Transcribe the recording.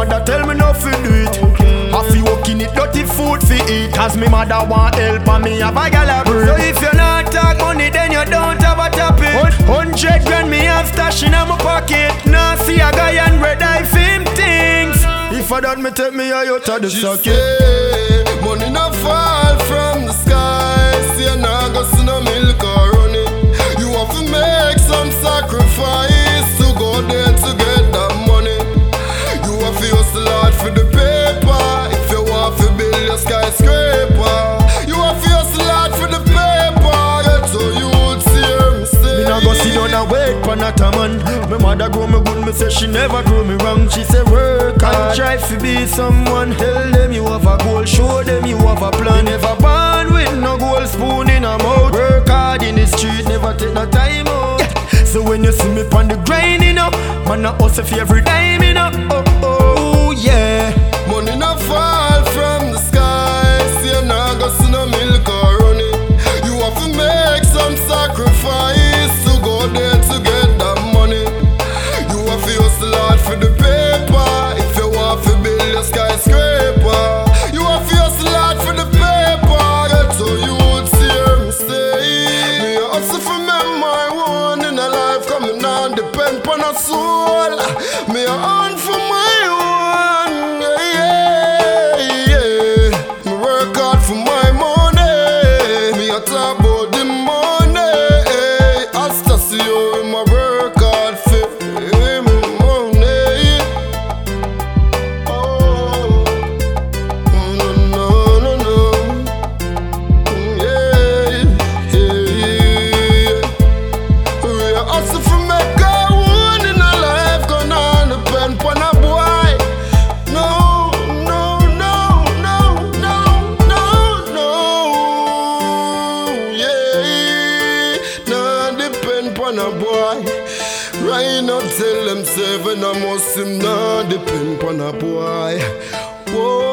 mother tell me not to do it. I feel working it dirty food fi eat. As me mother want help and me have a gal a breed. So if you not talk money then you don't have a topic. 100 grand me have stash in my pocket. Now see a guy and red eye film things. If I don't me take me out of the socket. Money not fall from the sky. See you not go see no milk or honey. You have to make some sacrifice to go there to get that money. You have to hustle hard for the paper. If you want to build your skyscraper, you have to hustle hard for the paper. That's how you would see her mistake. Me not go sit down and wait for not a man. My mother grow me good, me say she never grow me wrong. She say work hard, try to be someone. Tell them you have a goal, show them you have a plan. Never born with no gold spoon in a mouth. Work hard in the street, never take no time out. So when you see me on the grind, you know, man I hustle for every dime, you know. Oh, oh, yeah. Money not fall from the sky. See you not go see no milk or honey. You have to make some sacrifice to go there to get that money. You have to hustle hard for the paper. If you want to build your skyscraper, you have to hustle hard for the paper. That's how you would see her mistake. Me a hustle for me my one in a life coming on depend on a soul. Me a earn for my own. Me work hard for my money. Me a talk about the money. Hasta see you in my work hard for money. Oh, no, no, no, no. Yeah, yeah. We a hustle for make our own in a life gonna depend on a boy. No, no, no, no, no, no, no. Yeah, nah depend on a boy. Right now tell them 7 I must him nah depend on a boy. Whoa.